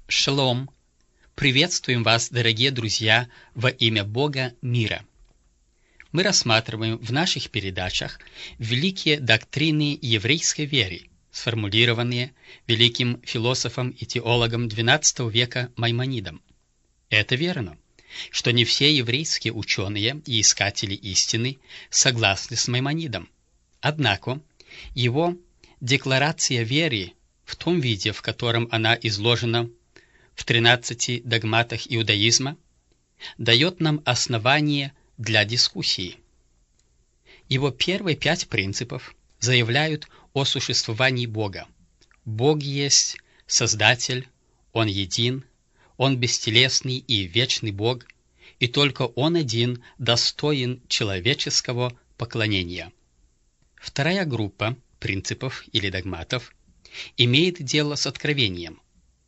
Шалом! Приветствуем вас, дорогие друзья, во имя Бога мира. Мы рассматриваем в наших передачах великие доктрины еврейской веры, сформулированные великим философом и теологом XII века Маймонидом. Это верно, что не все еврейские ученые и искатели истины согласны с Маймонидом. Однако его декларация веры в том виде, в котором она изложена в 13 догматах иудаизма, дает нам основание для дискуссии. Его первые 5 принципов заявляют о существовании Бога. Бог есть Создатель, Он един, Он бестелесный и вечный Бог, и только Он один достоин человеческого поклонения. Вторая группа принципов или догматов имеет дело с откровением.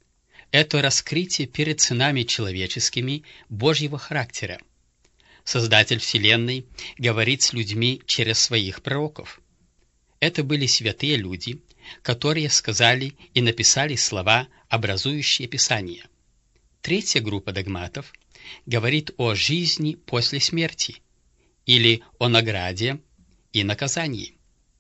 Это раскрытие перед сынами человеческими Божьего характера. Создатель Вселенной говорит с людьми через своих пророков. Это были святые люди, которые сказали и написали слова, образующие Писание. Третья группа догматов говорит о жизни после смерти или о награде и наказании.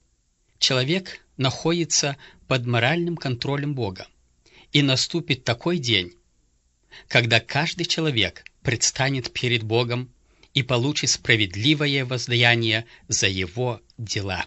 Человек находится под моральным контролем Бога, и наступит такой день, когда каждый человек предстанет перед Богом и получит справедливое воздаяние за его дела.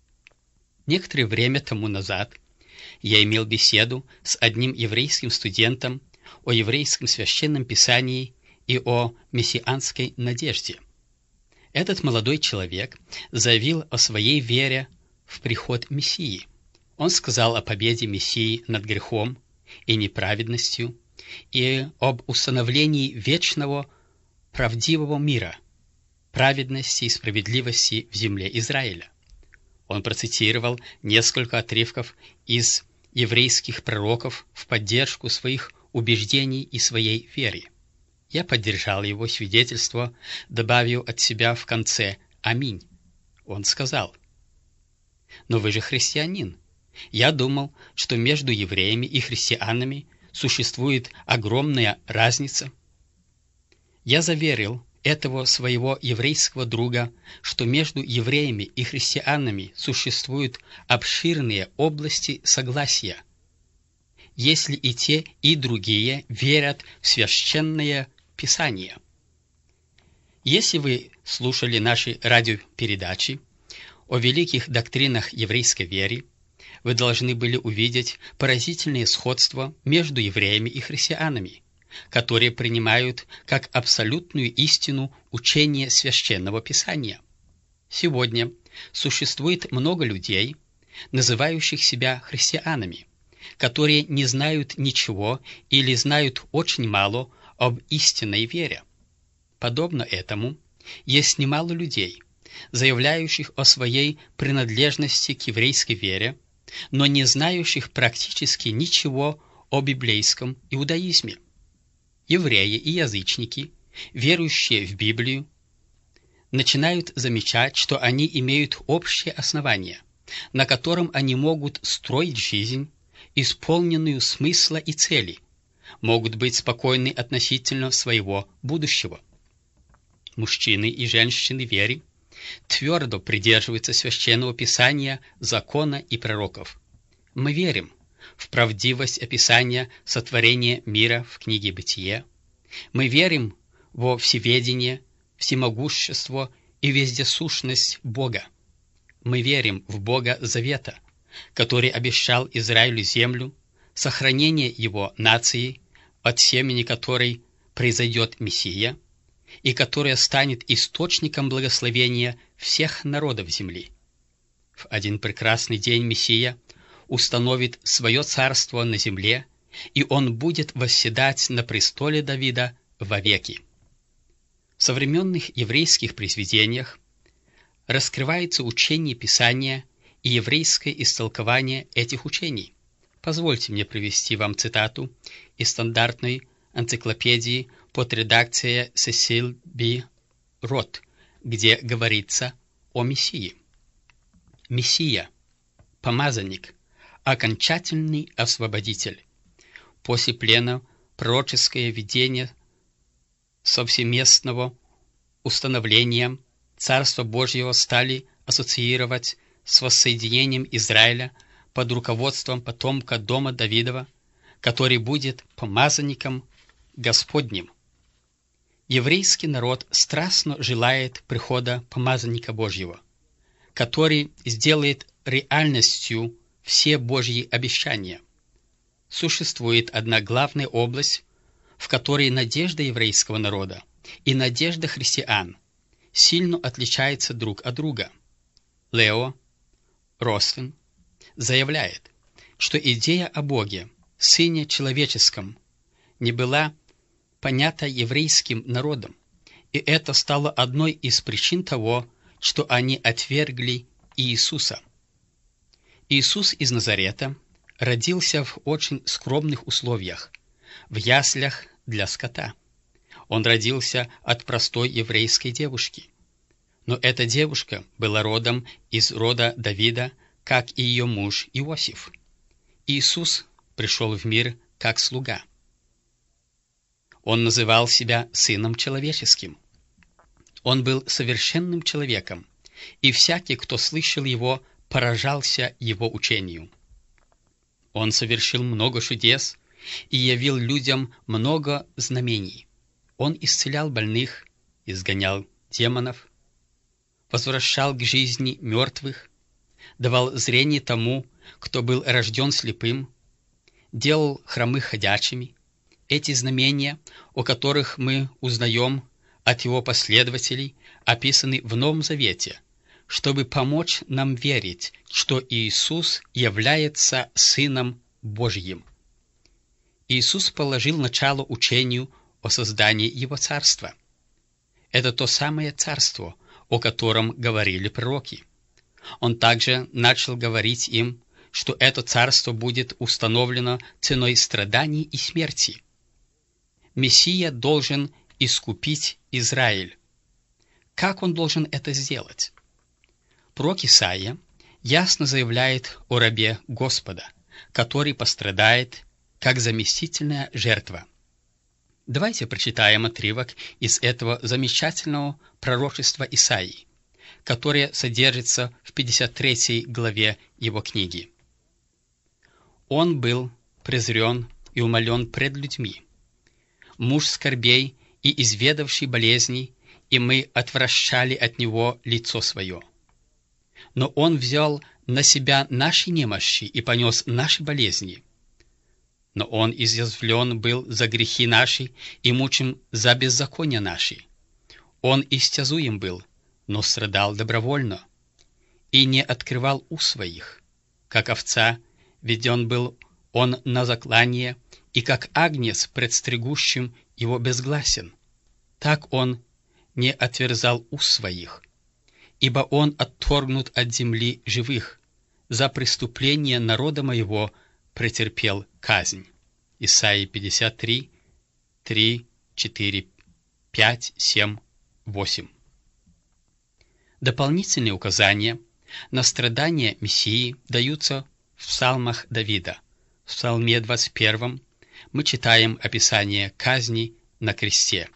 Некоторое время тому назад я имел беседу с одним еврейским студентом о еврейском священном писании и о мессианской надежде. Этот молодой человек заявил о своей вере в приход Мессии. Он сказал о победе Мессии над грехом и неправедностью, и об установлении вечного правдивого мира, праведности и справедливости в земле Израиля. Он процитировал несколько отрывков из еврейских пророков в поддержку своих убеждений и своей веры. Я поддержал его свидетельство, добавив от себя в конце «Аминь». Он сказал: «Но вы же христианин. Я думал, что между евреями и христианами существует огромная разница». Я заверил этого своего еврейского друга, что между евреями и христианами существуют обширные области согласия, если и те, и другие верят в священное Писание. Если вы слушали наши радиопередачи о великих доктринах еврейской веры, вы должны были увидеть поразительное сходство между евреями и христианами, которые принимают как абсолютную истину учение Священного Писания. Сегодня существует много людей, называющих себя христианами, которые не знают ничего или знают очень мало об истинной вере. Подобно этому, есть немало людей, заявляющих о своей принадлежности к еврейской вере, но не знающих практически ничего о библейском иудаизме. Евреи и язычники, верующие в Библию, начинают замечать, что они имеют общее основание, на котором они могут строить жизнь, исполненную смысла и цели, могут быть спокойны относительно своего будущего. Мужчины и женщины веры твердо придерживаются Священного Писания, закона и пророков. Мы верим в правдивость описания сотворения мира в книге Бытие. Мы верим во всеведение, всемогущество и вездесущность Бога. Мы верим в Бога Завета, который обещал Израилю землю, сохранение его нации, от семени которой произойдет Мессия, и которая станет источником благословения всех народов земли. В один прекрасный день Мессия установит свое царство на земле, и он будет восседать на престоле Давида вовеки. В современных еврейских произведениях раскрывается учение Писания и еврейское истолкование этих учений. Позвольте мне привести вам цитату из стандартной энциклопедии под редакцией Сесиль Б. Рот, где говорится о Мессии. Мессия, помазанник, окончательный освободитель. После плена пророческое видение совместного установления Царства Божьего стали ассоциировать с воссоединением Израиля под руководством потомка дома Давидова, который будет помазанником Господним. Еврейский народ страстно желает прихода помазанника Божьего, который сделает реальностью все Божьи обещания. Существует одна главная область, в которой надежда еврейского народа и надежда христиан сильно отличаются друг от друга. Лео Рослин заявляет, что идея о Боге, Сыне Человеческом, не была понята еврейским народом, и это стало одной из причин того, что они отвергли Иисуса. Иисус из Назарета родился в очень скромных условиях, в яслях для скота. Он родился от простой еврейской девушки. Но эта девушка была родом из рода Давида, как и ее муж Иосиф. Иисус пришел в мир как слуга. Он называл себя Сыном Человеческим. Он был совершенным человеком, и всякий, кто слышал его, поражался его учению. Он совершил много чудес и явил людям много знамений. Он исцелял больных, изгонял демонов, возвращал к жизни мертвых, давал зрение тому, кто был рожден слепым, делал хромых ходячими. Эти знамения, о которых мы узнаем от его последователей, описаны в Новом Завете, чтобы помочь нам верить, что Иисус является Сыном Божьим. Иисус положил начало учению о создании Его Царства. Это то самое Царство, о котором говорили пророки. Он также начал говорить им, что это Царство будет установлено ценой страданий и смерти. Мессия должен искупить Израиль. Как он должен это сделать? Пророк Исаия ясно заявляет о рабе Господа, который пострадает как заместительная жертва. Давайте прочитаем отрывок из этого замечательного пророчества Исаии, которое содержится в 53 главе его книги. «Он был презрен и умолен пред людьми, муж скорбей и изведавший болезней, и мы отвращали от него лицо свое. Но он взял на себя наши немощи и понес наши болезни. Но он изъязвлен был за грехи наши и мучим за беззакония наши. Он истязуем был, но страдал добровольно, и не открывал уст своих. Как овца веден был он на заклание, и как агнец пред стригущим его безгласен. Так он не отверзал уст своих, ибо он отторгнут от земли живых, за преступление народа моего претерпел казнь». Исайя 53, 3, 4, 5, 7, 8. Дополнительные указания на страдания Мессии даются в псалмах Давида. В псалме 21 мы читаем описание казни на кресте.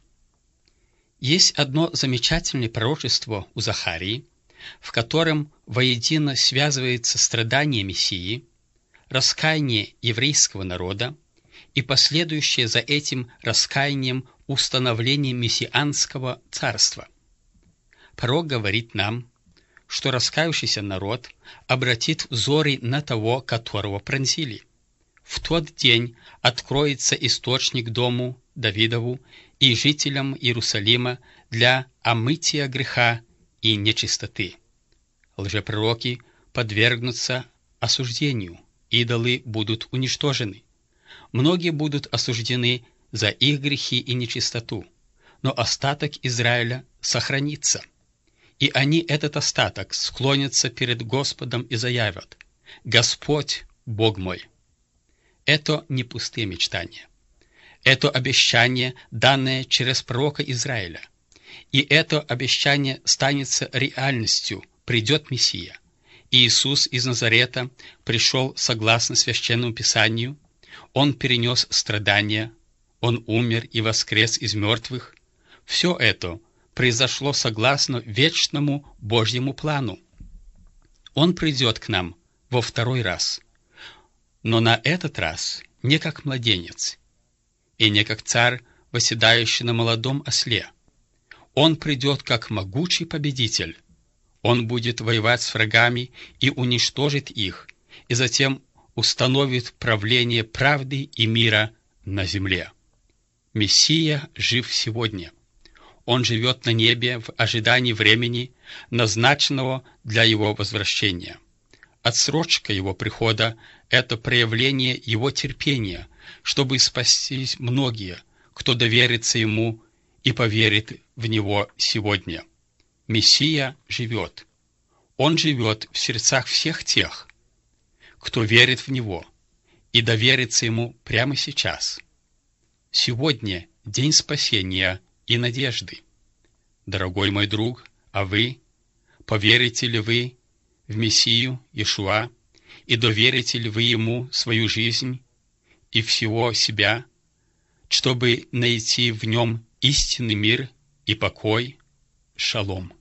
Есть одно замечательное пророчество у Захарии, в котором воедино связывается страдание Мессии, раскаяние еврейского народа и последующее за этим раскаянием установление мессианского царства. Пророк говорит нам, что раскаявшийся народ обратит взоры на того, которого пронзили. В тот день откроется источник дому Давидову и жителям Иерусалима для омытия греха и нечистоты. Лжепророки подвергнутся осуждению, идолы будут уничтожены. Многие будут осуждены за их грехи и нечистоту, но остаток Израиля сохранится. И они, этот остаток, склонятся перед Господом и заявят: «Господь, Бог мой». Это не пустые мечтания. Это обещание, данное через пророка Израиля. И это обещание станется реальностью, придет Мессия. Иисус из Назарета пришел согласно Священному Писанию. Он перенес страдания, Он умер и воскрес из мертвых. Все это произошло согласно вечному Божьему плану. Он придет к нам во второй раз, но на этот раз не как младенец и не как царь, восседающий на молодом осле. Он придет как могучий победитель. Он будет воевать с врагами и уничтожит их, и затем установит правление правды и мира на земле. Мессия жив сегодня. Он живет на небе в ожидании времени, назначенного для его возвращения. Отсрочка его прихода – это проявление его терпения, чтобы спастись многие, кто доверится ему и поверит в него сегодня. Мессия живет. Он живет в сердцах всех тех, кто верит в него и доверится ему прямо сейчас. Сегодня день спасения и надежды. Дорогой мой друг, а вы, поверите ли вы в Мессию Иешуа и доверите ли вы ему свою жизнь и всего себя, чтобы найти в нем истинный мир и покой? Шалом.